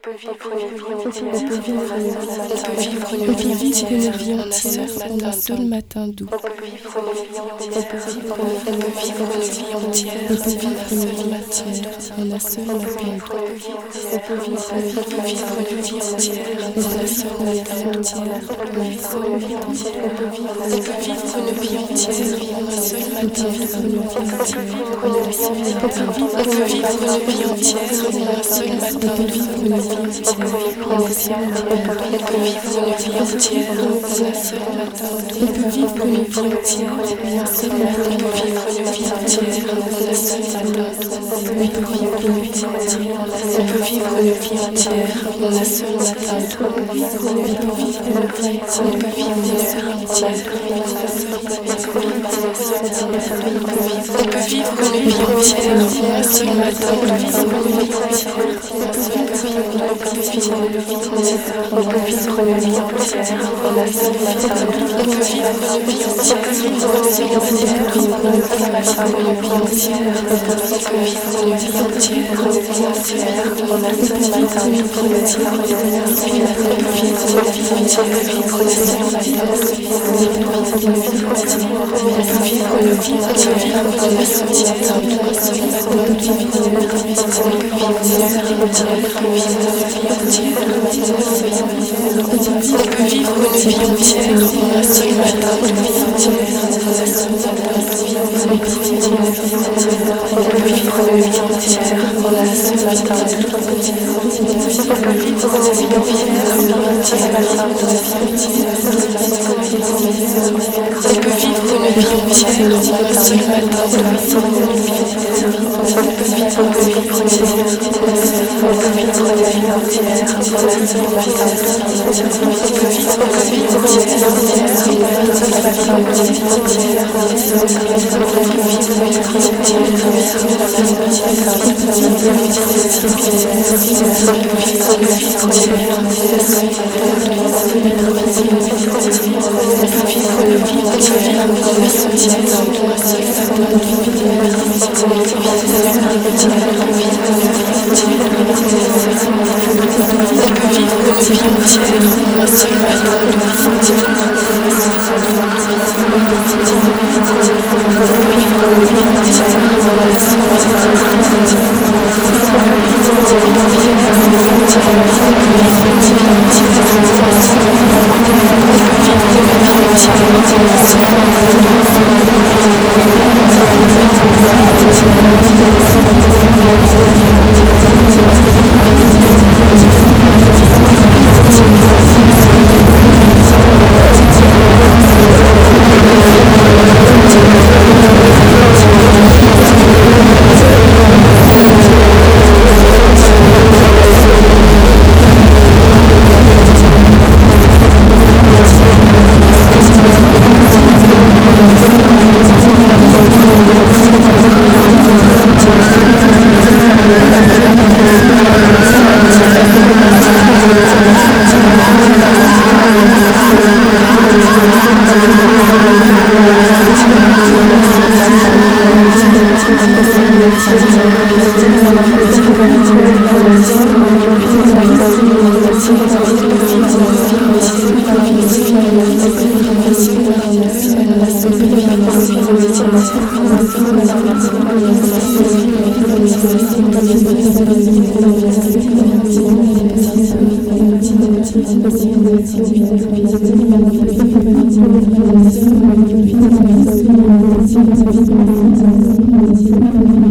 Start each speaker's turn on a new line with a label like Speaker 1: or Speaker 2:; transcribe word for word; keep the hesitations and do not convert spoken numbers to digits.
Speaker 1: peut vivre une vie entière. On peut vivre une vie entière en un seul matin doux. On peut vivre une vie entière. On peut vivre une vie entière en un seul matin en un seul matin doux. On peut vivre une vie entière en un seul matin entière. On peut vivre une vie entière. On peut vivre une vie entière en un seul matin doux. On peut vivre une vie entière. On peut vivre une vie entière en un seul matin doux. On peut vivre une vie entière. On peut vivre une vie entière en un seul matin doux. On peut vivre une vie entière en un seul matin doux. On peut vivre une vie entière en un seul matin doux. On peut vivre une vie entière. On peut vivre une vie entière en un seul matin doux. On peut vivre une vie entière. On peut vivre une vie entière en un seul matin. On peut vivre une vie entière en un seul matin. On peut vivre une vie entière. On peut vivre une vie entière. On peut vivre une vie entière en un seul matin. On peut vivre une vie entière en un seul matin. On peut vivre une vie entière. On peut vivre une vie entière en un seul matin. On peut vivre une vie entière. On peut vivre une vie
Speaker 2: Thank you.